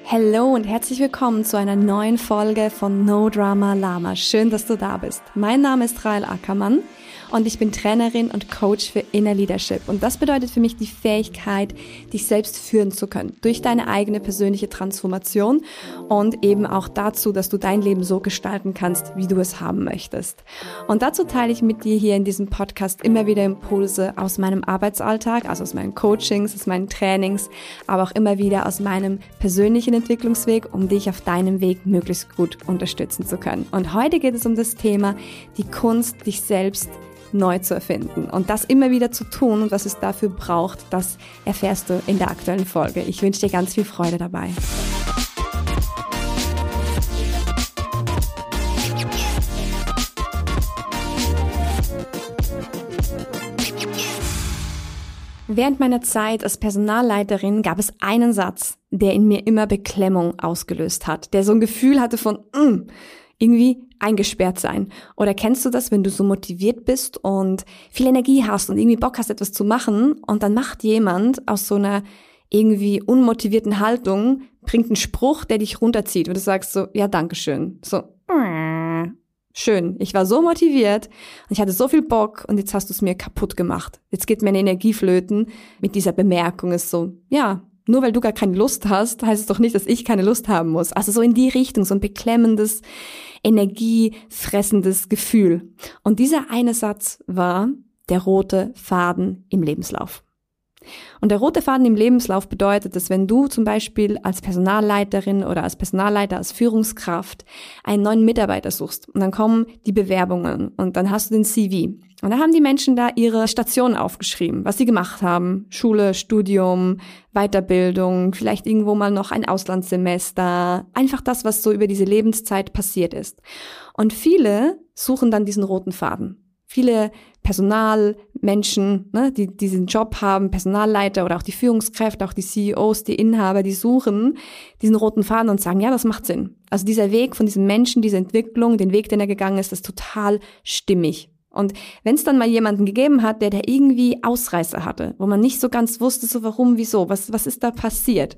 Hallo und herzlich willkommen zu einer neuen Folge von No Drama Lama. Schön, dass du da bist. Mein Name ist Rahel Ackermann und ich bin Trainerin und Coach für Inner Leadership. Und das bedeutet für mich die Fähigkeit, dich selbst führen zu können durch deine eigene persönliche Transformation und eben auch dazu, dass du dein Leben so gestalten kannst, wie du es haben möchtest. Und dazu teile ich mit dir hier in diesem Podcast immer wieder Impulse aus meinem Arbeitsalltag, also aus meinen Coachings, aus meinen Trainings, aber auch immer wieder aus meinem persönlichen Entwicklungsweg, um dich auf deinem Weg möglichst gut unterstützen zu können. Und heute geht es um das Thema, die Kunst, dich selbst neu zu erfinden und das immer wieder zu tun und was es dafür braucht, das erfährst du in der aktuellen Folge. Ich wünsche dir ganz viel Freude dabei. Während meiner Zeit als Personalleiterin gab es einen Satz, der in mir immer Beklemmung ausgelöst hat, der so ein Gefühl hatte von irgendwie eingesperrt sein. Oder kennst du das, wenn du so motiviert bist und viel Energie hast und irgendwie Bock hast, etwas zu machen und dann macht jemand aus so einer irgendwie unmotivierten Haltung, bringt einen Spruch, der dich runterzieht und du sagst so, ja, dankeschön. So, schön, ich war so motiviert und ich hatte so viel Bock und jetzt hast du es mir kaputt gemacht. Jetzt geht meine Energie flöten. Mit dieser Bemerkung ist so, ja, nur weil du gar keine Lust hast, heißt es doch nicht, dass ich keine Lust haben muss. Also so in die Richtung, so ein beklemmendes, energiefressendes Gefühl. Und dieser eine Satz war der rote Faden im Lebenslauf. Und der rote Faden im Lebenslauf bedeutet, dass wenn du zum Beispiel als Personalleiterin oder als Personalleiter, als Führungskraft einen neuen Mitarbeiter suchst und dann kommen die Bewerbungen und dann hast du den CV und dann haben die Menschen da ihre Stationen aufgeschrieben, was sie gemacht haben, Schule, Studium, Weiterbildung, vielleicht irgendwo mal noch ein Auslandssemester, einfach das, was so über diese Lebenszeit passiert ist. Und viele suchen dann diesen roten Faden. Viele Personalmenschen, die diesen Job haben, Personalleiter oder auch die Führungskräfte, auch die CEOs, die Inhaber, die suchen diesen roten Faden und sagen, ja, das macht Sinn. Also dieser Weg von diesem Menschen, diese Entwicklung, den Weg, den er gegangen ist, ist total stimmig. Und wenn es dann mal jemanden gegeben hat, der irgendwie Ausreißer hatte, wo man nicht so ganz wusste, so warum, wieso, was ist da passiert?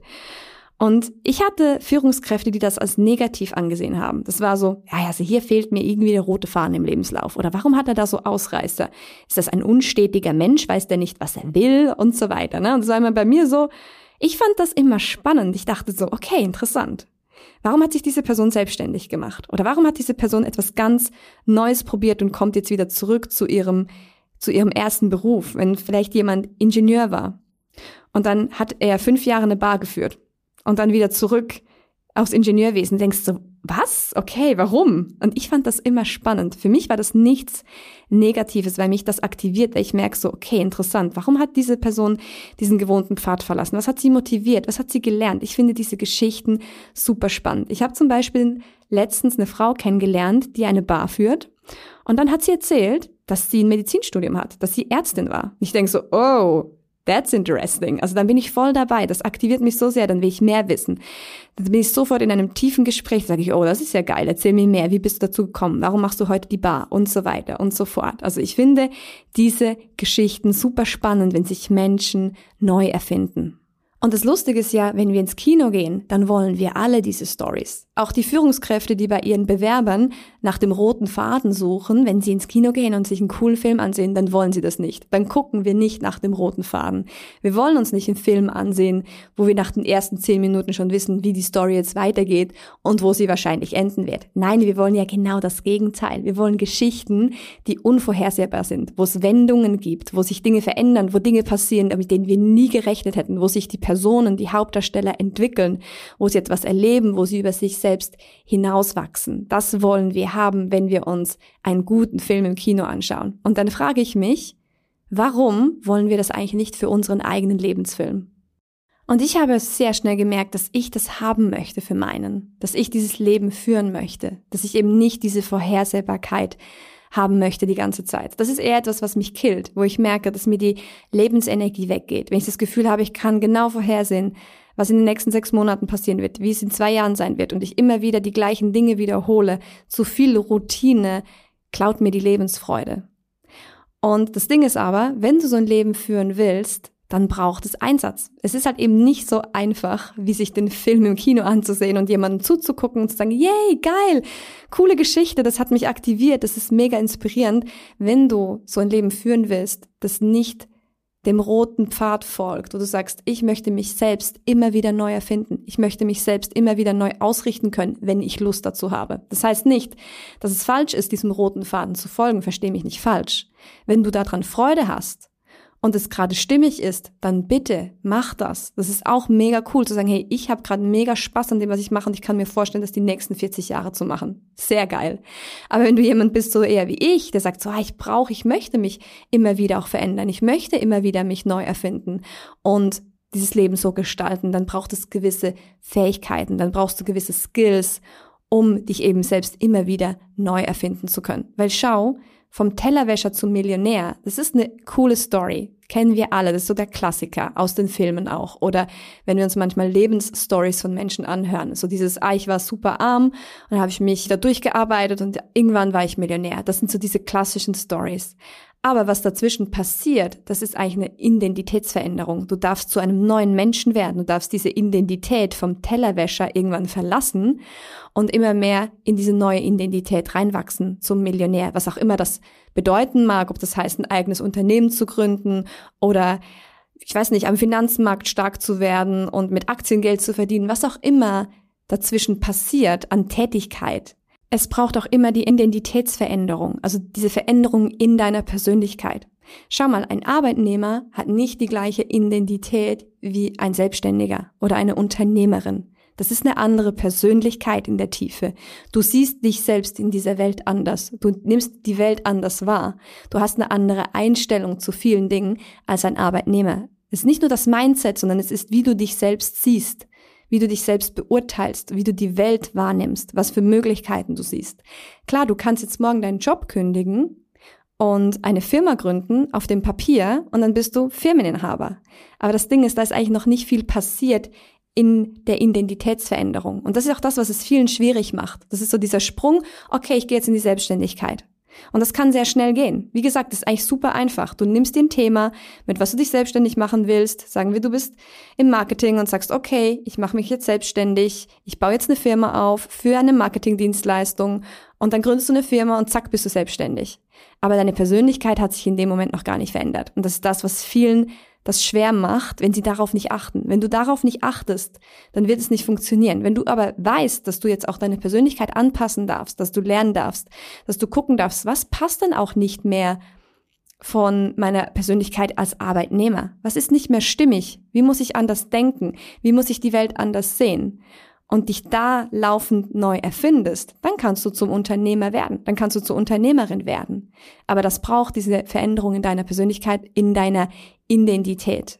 Und ich hatte Führungskräfte, die das als negativ angesehen haben. Das war so, ja, also hier fehlt mir irgendwie der rote Faden im Lebenslauf. Oder warum hat er da so Ausreißer? Ist das ein unstetiger Mensch? Weiß der nicht, was er will? Und so weiter. Und das war immer bei mir so, ich fand das immer spannend. Ich dachte so, okay, interessant. Warum hat sich diese Person selbstständig gemacht? Oder warum hat diese Person etwas ganz Neues probiert und kommt jetzt wieder zurück zu ihrem ersten Beruf, wenn vielleicht jemand Ingenieur war? Und dann hat er 5 Jahre eine Bar geführt. Und dann wieder zurück aufs Ingenieurwesen. Denkst du, was? Okay, warum? Und ich fand das immer spannend. Für mich war das nichts Negatives, weil mich das aktiviert, weil ich merke so, okay, interessant. Warum hat diese Person diesen gewohnten Pfad verlassen? Was hat sie motiviert? Was hat sie gelernt? Ich finde diese Geschichten super spannend. Ich habe zum Beispiel letztens eine Frau kennengelernt, die eine Bar führt. Und dann hat sie erzählt, dass sie ein Medizinstudium hat, dass sie Ärztin war. Ich denke so, oh, that's interesting. Also dann bin ich voll dabei. Das aktiviert mich so sehr, dann will ich mehr wissen. Dann bin ich sofort in einem tiefen Gespräch, sage ich, oh, das ist ja geil, erzähl mir mehr. Wie bist du dazu gekommen? Warum machst du heute die Bar? Und so weiter und so fort. Also ich finde diese Geschichten super spannend, wenn sich Menschen neu erfinden. Und das Lustige ist ja, wenn wir ins Kino gehen, dann wollen wir alle diese Stories. Auch die Führungskräfte, die bei ihren Bewerbern nach dem roten Faden suchen, wenn sie ins Kino gehen und sich einen coolen Film ansehen, dann wollen sie das nicht. Dann gucken wir nicht nach dem roten Faden. Wir wollen uns nicht einen Film ansehen, wo wir nach den ersten 10 Minuten schon wissen, wie die Story jetzt weitergeht und wo sie wahrscheinlich enden wird. Nein, wir wollen ja genau das Gegenteil. Wir wollen Geschichten, die unvorhersehbar sind, wo es Wendungen gibt, wo sich Dinge verändern, wo Dinge passieren, mit denen wir nie gerechnet hätten, wo sich die Personen, die Hauptdarsteller entwickeln, wo sie etwas erleben, wo sie über sich selbst hinauswachsen. Das wollen wir haben, wenn wir uns einen guten Film im Kino anschauen. Und dann frage ich mich, warum wollen wir das eigentlich nicht für unseren eigenen Lebensfilm? Und ich habe sehr schnell gemerkt, dass ich das haben möchte für meinen, dass ich dieses Leben führen möchte, dass ich eben nicht diese Vorhersehbarkeit haben möchte die ganze Zeit. Das ist eher etwas, was mich killt, wo ich merke, dass mir die Lebensenergie weggeht. Wenn ich das Gefühl habe, ich kann genau vorhersehen, was in den nächsten 6 Monaten passieren wird, wie es in 2 Jahren sein wird und ich immer wieder die gleichen Dinge wiederhole, zu viel Routine klaut mir die Lebensfreude. Und das Ding ist aber, wenn du so ein Leben führen willst, dann braucht es Einsatz. Es ist halt eben nicht so einfach, wie sich den Film im Kino anzusehen und jemandem zuzugucken und zu sagen, yay, geil, coole Geschichte, das hat mich aktiviert, das ist mega inspirierend. Wenn du so ein Leben führen willst, das nicht dem roten Pfad folgt, wo du sagst, ich möchte mich selbst immer wieder neu erfinden. Ich möchte mich selbst immer wieder neu ausrichten können, wenn ich Lust dazu habe. Das heißt nicht, dass es falsch ist, diesem roten Faden zu folgen, versteh mich nicht falsch. Wenn du daran Freude hast und es gerade stimmig ist, dann bitte mach das. Das ist auch mega cool zu sagen, hey, ich habe gerade mega Spaß an dem, was ich mache und ich kann mir vorstellen, das die nächsten 40 Jahre zu machen. Sehr geil. Aber wenn du jemand bist, so eher wie ich, der sagt so, ich möchte mich immer wieder auch verändern, ich möchte immer wieder mich neu erfinden und dieses Leben so gestalten, dann braucht es gewisse Fähigkeiten, dann brauchst du gewisse Skills, um dich eben selbst immer wieder neu erfinden zu können. Weil schau, vom Tellerwäscher zum Millionär, das ist eine coole Story. Kennen wir alle, das ist so der Klassiker, aus den Filmen auch. Oder wenn wir uns manchmal Lebensstories von Menschen anhören, so dieses, ich war super arm und dann habe ich mich da durchgearbeitet und irgendwann war ich Millionär. Das sind so diese klassischen Stories. Aber was dazwischen passiert, das ist eigentlich eine Identitätsveränderung. Du darfst zu einem neuen Menschen werden. Du darfst diese Identität vom Tellerwäscher irgendwann verlassen und immer mehr in diese neue Identität reinwachsen zum Millionär. Was auch immer das bedeuten mag, ob das heißt, ein eigenes Unternehmen zu gründen oder, ich weiß nicht, am Finanzmarkt stark zu werden und mit Aktiengeld zu verdienen, was auch immer dazwischen passiert an Tätigkeit. Es braucht auch immer die Identitätsveränderung, also diese Veränderung in deiner Persönlichkeit. Schau mal, ein Arbeitnehmer hat nicht die gleiche Identität wie ein Selbstständiger oder eine Unternehmerin. Das ist eine andere Persönlichkeit in der Tiefe. Du siehst dich selbst in dieser Welt anders. Du nimmst die Welt anders wahr. Du hast eine andere Einstellung zu vielen Dingen als ein Arbeitnehmer. Es ist nicht nur das Mindset, sondern es ist, wie du dich selbst siehst, wie du dich selbst beurteilst, wie du die Welt wahrnimmst, was für Möglichkeiten du siehst. Klar, du kannst jetzt morgen deinen Job kündigen und eine Firma gründen auf dem Papier und dann bist du Firmeninhaber. Aber das Ding ist, da ist eigentlich noch nicht viel passiert in der Identitätsveränderung. Und das ist auch das, was es vielen schwierig macht. Das ist so dieser Sprung, okay, ich gehe jetzt in die Selbstständigkeit. Und das kann sehr schnell gehen. Wie gesagt, das ist eigentlich super einfach. Du nimmst dir ein Thema, mit was du dich selbstständig machen willst. Sagen wir, du bist im Marketing und sagst, okay, ich mache mich jetzt selbstständig. Ich baue jetzt eine Firma auf für eine Marketingdienstleistung. Und dann gründest du eine Firma und zack, bist du selbstständig. Aber deine Persönlichkeit hat sich in dem Moment noch gar nicht verändert. Und das ist das, was vielen das schwer macht, wenn sie darauf nicht achten. Wenn du darauf nicht achtest, dann wird es nicht funktionieren. Wenn du aber weißt, dass du jetzt auch deine Persönlichkeit anpassen darfst, dass du lernen darfst, dass du gucken darfst, was passt denn auch nicht mehr von meiner Persönlichkeit als Arbeitnehmer? Was ist nicht mehr stimmig? Wie muss ich anders denken? Wie muss ich die Welt anders sehen? Und dich da laufend neu erfindest, dann kannst du zum Unternehmer werden, dann kannst du zur Unternehmerin werden. Aber das braucht diese Veränderung in deiner Persönlichkeit, in deiner Identität.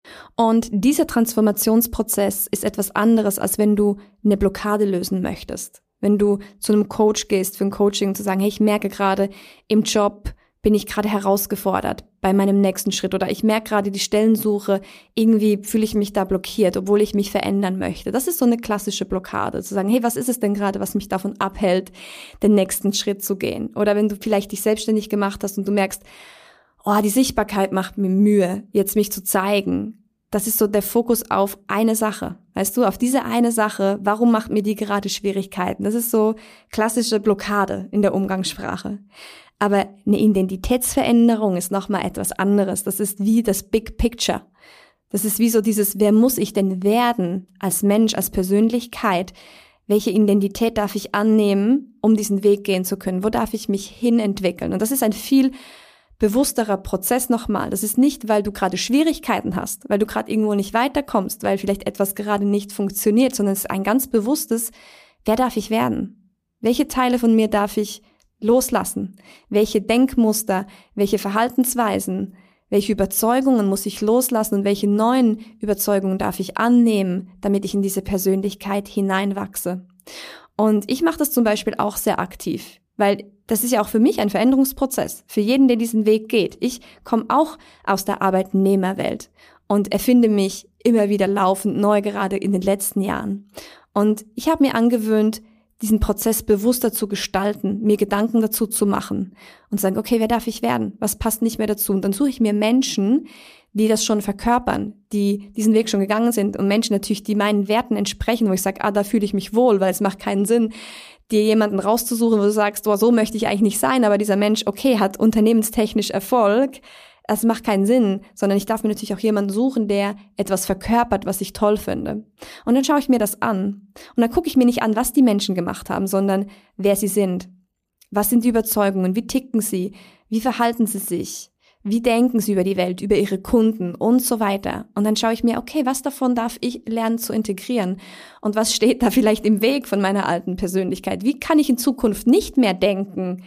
Und dieser Transformationsprozess ist etwas anderes, als wenn du eine Blockade lösen möchtest. Wenn du zu einem Coach gehst für ein Coaching und zu sagen, hey, ich merke gerade im Job, bin ich gerade herausgefordert bei meinem nächsten Schritt oder ich merke gerade die Stellensuche, irgendwie fühle ich mich da blockiert, obwohl ich mich verändern möchte. Das ist so eine klassische Blockade, zu sagen, hey, was ist es denn gerade, was mich davon abhält, den nächsten Schritt zu gehen? Oder wenn du vielleicht dich selbstständig gemacht hast und du merkst, die Sichtbarkeit macht mir Mühe, jetzt mich zu zeigen. Das ist so der Fokus auf eine Sache. Weißt du, auf diese eine Sache, warum macht mir die gerade Schwierigkeiten? Das ist so klassische Blockade in der Umgangssprache. Aber eine Identitätsveränderung ist nochmal etwas anderes. Das ist wie das Big Picture. Das ist wie so dieses, wer muss ich denn werden als Mensch, als Persönlichkeit? Welche Identität darf ich annehmen, um diesen Weg gehen zu können? Wo darf ich mich hinentwickeln? Und das ist ein viel bewussterer Prozess nochmal. Das ist nicht, weil du gerade Schwierigkeiten hast, weil du gerade irgendwo nicht weiterkommst, weil vielleicht etwas gerade nicht funktioniert, sondern es ist ein ganz bewusstes, wer darf ich werden? Welche Teile von mir darf ich loslassen? Welche Denkmuster, welche Verhaltensweisen, welche Überzeugungen muss ich loslassen und welche neuen Überzeugungen darf ich annehmen, damit ich in diese Persönlichkeit hineinwachse? Und ich mache das zum Beispiel auch sehr aktiv, weil das ist ja auch für mich ein Veränderungsprozess, für jeden, der diesen Weg geht. Ich komme auch aus der Arbeitnehmerwelt und erfinde mich immer wieder laufend neu, gerade in den letzten Jahren. Und ich habe mir angewöhnt, diesen Prozess bewusster zu gestalten, mir Gedanken dazu zu machen und sagen, okay, wer darf ich werden? Was passt nicht mehr dazu? Und dann suche ich mir Menschen, die das schon verkörpern, die diesen Weg schon gegangen sind und Menschen natürlich, die meinen Werten entsprechen, wo ich sage, da fühle ich mich wohl, weil es macht keinen Sinn, dir jemanden rauszusuchen, wo du sagst, so möchte ich eigentlich nicht sein, aber dieser Mensch, okay, hat unternehmenstechnisch Erfolg. Das macht keinen Sinn, sondern ich darf mir natürlich auch jemanden suchen, der etwas verkörpert, was ich toll finde. Und dann schaue ich mir das an. Und dann gucke ich mir nicht an, was die Menschen gemacht haben, sondern wer sie sind. Was sind die Überzeugungen? Wie ticken sie? Wie verhalten sie sich? Wie denken sie über die Welt, über ihre Kunden und so weiter? Und dann schaue ich mir, okay, was davon darf ich lernen zu integrieren? Und was steht da vielleicht im Weg von meiner alten Persönlichkeit? Wie kann ich in Zukunft nicht mehr denken,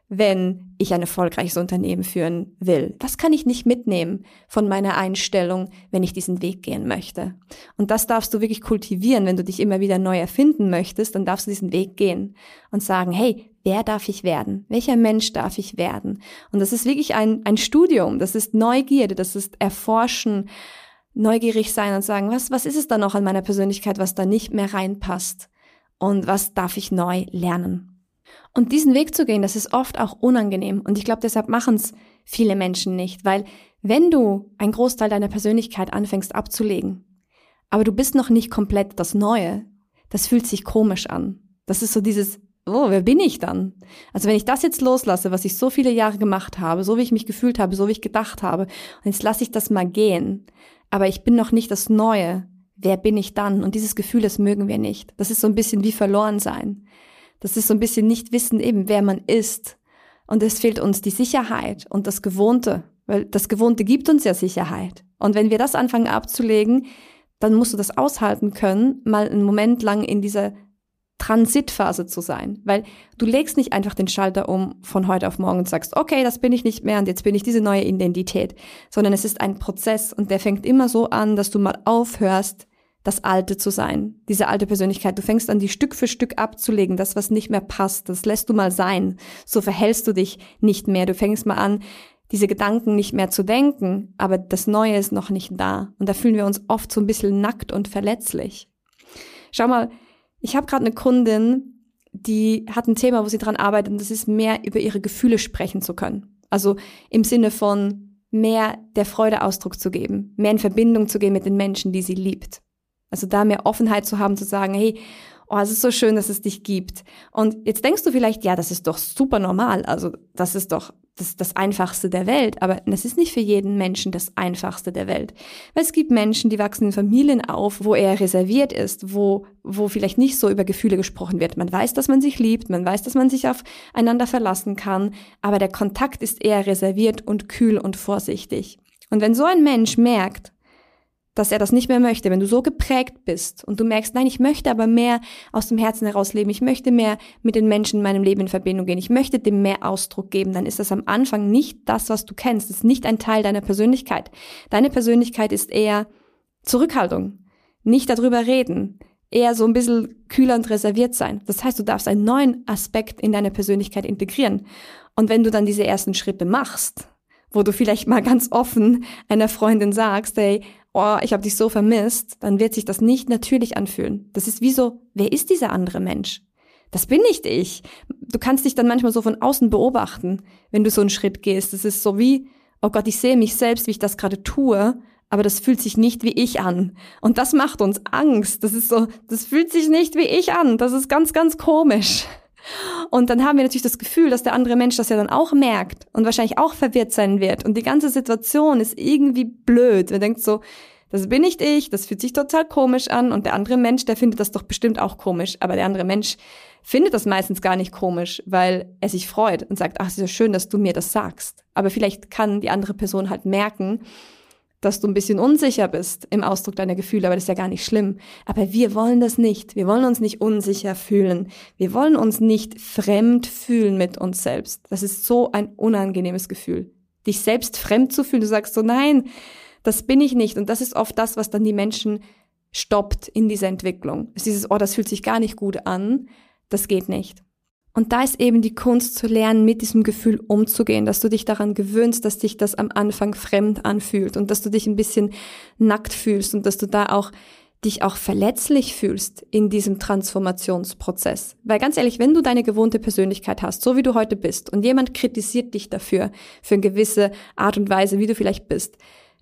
wenn ich ein erfolgreiches Unternehmen führen will? Was kann ich nicht mitnehmen von meiner Einstellung, wenn ich diesen Weg gehen möchte? Und das darfst du wirklich kultivieren, wenn du dich immer wieder neu erfinden möchtest, dann darfst du diesen Weg gehen und sagen, hey, wer darf ich werden? Welcher Mensch darf ich werden? Und das ist wirklich ein Studium, das ist Neugierde, das ist Erforschen, neugierig sein und sagen, was ist es da noch an meiner Persönlichkeit, was da nicht mehr reinpasst? Und was darf ich neu lernen? Und diesen Weg zu gehen, das ist oft auch unangenehm. Und ich glaube, deshalb machen es viele Menschen nicht. Weil wenn du einen Großteil deiner Persönlichkeit anfängst abzulegen, aber du bist noch nicht komplett das Neue, das fühlt sich komisch an. Das ist so dieses, wer bin ich dann? Also wenn ich das jetzt loslasse, was ich so viele Jahre gemacht habe, so wie ich mich gefühlt habe, so wie ich gedacht habe, und jetzt lasse ich das mal gehen, aber ich bin noch nicht das Neue, wer bin ich dann? Und dieses Gefühl, das mögen wir nicht. Das ist so ein bisschen wie verloren sein. Das ist so ein bisschen nicht wissen eben, wer man ist. Und es fehlt uns die Sicherheit und das Gewohnte, weil das Gewohnte gibt uns ja Sicherheit. Und wenn wir das anfangen abzulegen, dann musst du das aushalten können, mal einen Moment lang in dieser Transitphase zu sein. Weil du legst nicht einfach den Schalter um von heute auf morgen und sagst, okay, das bin ich nicht mehr und jetzt bin ich diese neue Identität. Sondern es ist ein Prozess und der fängt immer so an, dass du mal aufhörst, das Alte zu sein, diese alte Persönlichkeit. Du fängst an, die Stück für Stück abzulegen, das, was nicht mehr passt, das lässt du mal sein. So verhältst du dich nicht mehr. Du fängst mal an, diese Gedanken nicht mehr zu denken, aber das Neue ist noch nicht da. Und da fühlen wir uns oft so ein bisschen nackt und verletzlich. Schau mal, ich habe gerade eine Kundin, die hat ein Thema, wo sie dran arbeitet, und das ist mehr über ihre Gefühle sprechen zu können. Also im Sinne von mehr der Freude Ausdruck zu geben, mehr in Verbindung zu gehen mit den Menschen, die sie liebt. Also da mehr Offenheit zu haben, zu sagen, hey, es ist so schön, dass es dich gibt. Und jetzt denkst du vielleicht, ja, das ist doch super normal. Also das ist doch das Einfachste der Welt. Aber das ist nicht für jeden Menschen das Einfachste der Welt. Weil es gibt Menschen, die wachsen in Familien auf, wo er reserviert ist, wo vielleicht nicht so über Gefühle gesprochen wird. Man weiß, dass man sich liebt, man weiß, dass man sich aufeinander verlassen kann. Aber der Kontakt ist eher reserviert und kühl und vorsichtig. Und wenn so ein Mensch merkt, dass er das nicht mehr möchte, wenn du so geprägt bist und du merkst, nein, ich möchte aber mehr aus dem Herzen heraus leben, ich möchte mehr mit den Menschen in meinem Leben in Verbindung gehen, ich möchte dem mehr Ausdruck geben, dann ist das am Anfang nicht das, was du kennst, das ist nicht ein Teil deiner Persönlichkeit. Deine Persönlichkeit ist eher Zurückhaltung, nicht darüber reden, eher so ein bisschen kühler und reserviert sein. Das heißt, du darfst einen neuen Aspekt in deine Persönlichkeit integrieren. Und wenn du dann diese ersten Schritte machst, wo du vielleicht mal ganz offen einer Freundin sagst, hey, ich habe dich so vermisst, dann wird sich das nicht natürlich anfühlen. Das ist wie so, wer ist dieser andere Mensch? Das bin nicht ich. Du kannst dich dann manchmal so von außen beobachten, wenn du so einen Schritt gehst. Das ist so wie, oh Gott, ich sehe mich selbst, wie ich das gerade tue, aber das fühlt sich nicht wie ich an. Und das macht uns Angst. Das ist so, das fühlt sich nicht wie ich an. Das ist ganz, ganz komisch. Und dann haben wir natürlich das Gefühl, dass der andere Mensch das ja dann auch merkt und wahrscheinlich auch verwirrt sein wird. Und die ganze Situation ist irgendwie blöd. Man denkt so, das bin nicht ich, das fühlt sich total komisch an. Und der andere Mensch, der findet das doch bestimmt auch komisch. Aber der andere Mensch findet das meistens gar nicht komisch, weil er sich freut und sagt, ach, es ist ja schön, dass du mir das sagst. Aber vielleicht kann die andere Person halt merken, dass du ein bisschen unsicher bist im Ausdruck deiner Gefühle, aber das ist ja gar nicht schlimm. Aber wir wollen das nicht. Wir wollen uns nicht unsicher fühlen. Wir wollen uns nicht fremd fühlen mit uns selbst. Das ist so ein unangenehmes Gefühl. Dich selbst fremd zu fühlen, du sagst so, nein, das bin ich nicht. Und das ist oft das, was dann die Menschen stoppt in dieser Entwicklung. Es ist dieses, das fühlt sich gar nicht gut an. Das geht nicht. Und da ist eben die Kunst zu lernen, mit diesem Gefühl umzugehen, dass du dich daran gewöhnst, dass dich das am Anfang fremd anfühlt und dass du dich ein bisschen nackt fühlst und dass du da auch dich auch verletzlich fühlst in diesem Transformationsprozess. Weil ganz ehrlich, wenn du deine gewohnte Persönlichkeit hast, so wie du heute bist, und jemand kritisiert dich dafür, für eine gewisse Art und Weise, wie du vielleicht bist,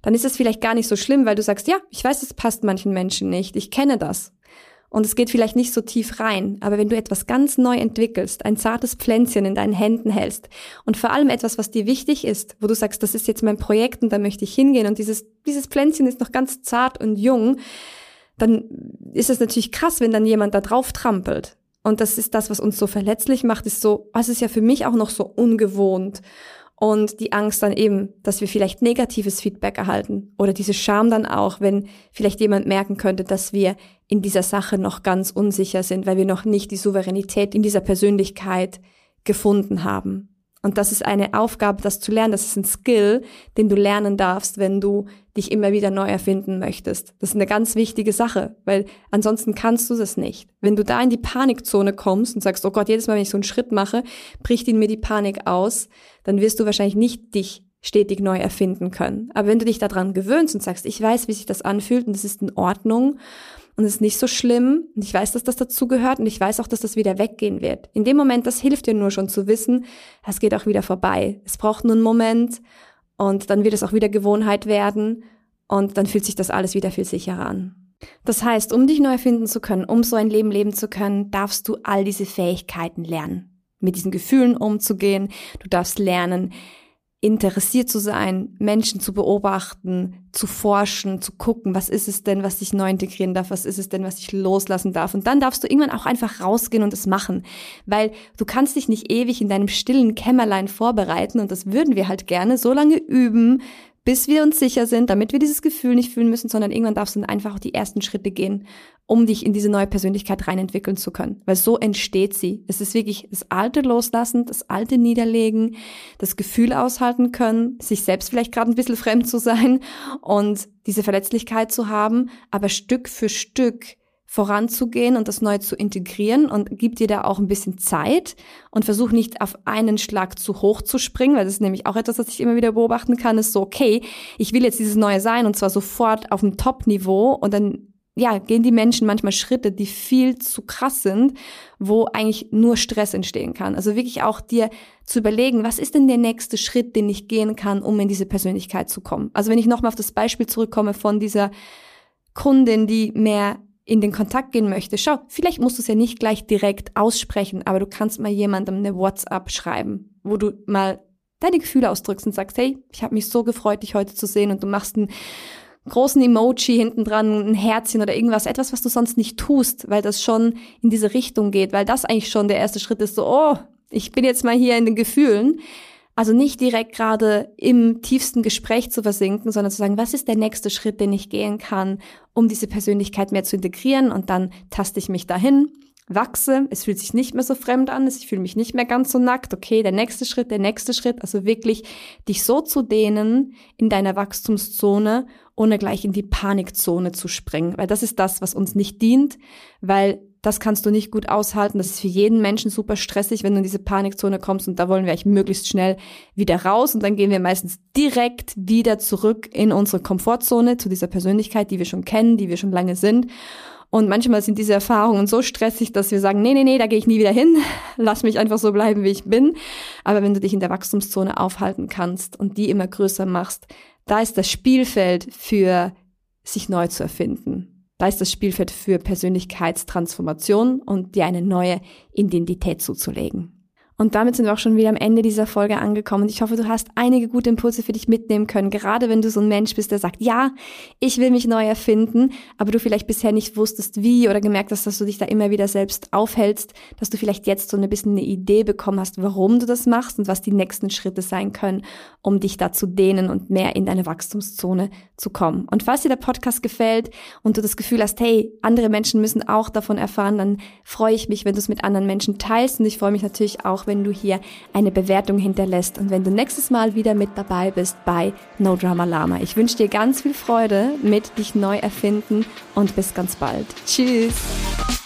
dann ist es vielleicht gar nicht so schlimm, weil du sagst, ja, ich weiß, es passt manchen Menschen nicht, ich kenne das. Und es geht vielleicht nicht so tief rein, aber wenn du etwas ganz neu entwickelst, ein zartes Pflänzchen in deinen Händen hältst und vor allem etwas, was dir wichtig ist, wo du sagst, das ist jetzt mein Projekt und da möchte ich hingehen und dieses Pflänzchen ist noch ganz zart und jung, dann ist es natürlich krass, wenn dann jemand da drauf trampelt. Und das ist das, was uns so verletzlich macht, ist so, es ist ja für mich auch noch so ungewohnt. Und die Angst dann eben, dass wir vielleicht negatives Feedback erhalten oder diese Scham dann auch, wenn vielleicht jemand merken könnte, dass wir in dieser Sache noch ganz unsicher sind, weil wir noch nicht die Souveränität in dieser Persönlichkeit gefunden haben. Und das ist eine Aufgabe, das zu lernen. Das ist ein Skill, den du lernen darfst, wenn du dich immer wieder neu erfinden möchtest. Das ist eine ganz wichtige Sache, weil ansonsten kannst du das nicht. Wenn du da in die Panikzone kommst und sagst, oh Gott, jedes Mal, wenn ich so einen Schritt mache, bricht in mir die Panik aus, dann wirst du wahrscheinlich nicht dich stetig neu erfinden können. Aber wenn du dich daran gewöhnst und sagst, ich weiß, wie sich das anfühlt und das ist in Ordnung und es ist nicht so schlimm und ich weiß, dass das dazugehört und ich weiß auch, dass das wieder weggehen wird. In dem Moment, das hilft dir nur schon zu wissen, es geht auch wieder vorbei. Es braucht nur einen Moment und dann wird es auch wieder Gewohnheit werden und dann fühlt sich das alles wieder viel sicherer an. Das heißt, um dich neu erfinden zu können, um so ein Leben leben zu können, darfst du all diese Fähigkeiten lernen, mit diesen Gefühlen umzugehen. Du darfst lernen, interessiert zu sein, Menschen zu beobachten, zu forschen, zu gucken, was ist es denn, was ich neu integrieren darf, was ist es denn, was ich loslassen darf. Und dann darfst du irgendwann auch einfach rausgehen und es machen, weil du kannst dich nicht ewig in deinem stillen Kämmerlein vorbereiten und das würden wir halt gerne so lange üben, bis wir uns sicher sind, damit wir dieses Gefühl nicht fühlen müssen, sondern irgendwann darfst du dann einfach auch die ersten Schritte gehen, um dich in diese neue Persönlichkeit reinentwickeln zu können. Weil so entsteht sie. Es ist wirklich das Alte loslassen, das Alte niederlegen, das Gefühl aushalten können, sich selbst vielleicht gerade ein bisschen fremd zu sein und diese Verletzlichkeit zu haben, aber Stück für Stück voranzugehen und das neu zu integrieren und gib dir da auch ein bisschen Zeit und versuch nicht auf einen Schlag zu hoch zu springen, weil das ist nämlich auch etwas, was ich immer wieder beobachten kann, ist so, okay, ich will jetzt dieses Neue sein und zwar sofort auf dem Top-Niveau und dann gehen die Menschen manchmal Schritte, die viel zu krass sind, wo eigentlich nur Stress entstehen kann. Also wirklich auch dir zu überlegen, was ist denn der nächste Schritt, den ich gehen kann, um in diese Persönlichkeit zu kommen. Also wenn ich nochmal auf das Beispiel zurückkomme von dieser Kundin, die mehr in den Kontakt gehen möchte, schau, vielleicht musst du es ja nicht gleich direkt aussprechen, aber du kannst mal jemandem eine WhatsApp schreiben, wo du mal deine Gefühle ausdrückst und sagst, hey, ich habe mich so gefreut, dich heute zu sehen und du machst einen großen Emoji hinten dran, ein Herzchen oder irgendwas, etwas, was du sonst nicht tust, weil das schon in diese Richtung geht, weil das eigentlich schon der erste Schritt ist, so, oh, ich bin jetzt mal hier in den Gefühlen. Also nicht direkt gerade im tiefsten Gespräch zu versinken, sondern zu sagen, was ist der nächste Schritt, den ich gehen kann, um diese Persönlichkeit mehr zu integrieren und dann taste ich mich dahin, wachse, es fühlt sich nicht mehr so fremd an, ich fühle mich nicht mehr ganz so nackt, okay, der nächste Schritt, also wirklich dich so zu dehnen in deiner Wachstumszone, ohne gleich in die Panikzone zu springen, weil das ist das, was uns nicht dient, weil das kannst du nicht gut aushalten, das ist für jeden Menschen super stressig, wenn du in diese Panikzone kommst und da wollen wir eigentlich möglichst schnell wieder raus und dann gehen wir meistens direkt wieder zurück in unsere Komfortzone, zu dieser Persönlichkeit, die wir schon kennen, die wir schon lange sind. Und manchmal sind diese Erfahrungen so stressig, dass wir sagen, nee, da gehe ich nie wieder hin, lass mich einfach so bleiben, wie ich bin. Aber wenn du dich in der Wachstumszone aufhalten kannst und die immer größer machst, da ist das Spielfeld für sich neu zu erfinden. Da ist das Spielfeld für Persönlichkeitstransformation und dir eine neue Identität zuzulegen. Und damit sind wir auch schon wieder am Ende dieser Folge angekommen. Ich hoffe, du hast einige gute Impulse für dich mitnehmen können, gerade wenn du so ein Mensch bist, der sagt, ja, ich will mich neu erfinden, aber du vielleicht bisher nicht wusstest, wie oder gemerkt hast, dass du dich da immer wieder selbst aufhältst, dass du vielleicht jetzt so ein bisschen eine Idee bekommen hast, warum du das machst und was die nächsten Schritte sein können, um dich da zu dehnen und mehr in deine Wachstumszone zu kommen. Und falls dir der Podcast gefällt und du das Gefühl hast, hey, andere Menschen müssen auch davon erfahren, dann freue ich mich, wenn du es mit anderen Menschen teilst und ich freue mich natürlich auch, wenn du hier eine Bewertung hinterlässt und wenn du nächstes Mal wieder mit dabei bist bei No Drama Lama. Ich wünsche dir ganz viel Freude mit dich neu erfinden und bis ganz bald. Tschüss!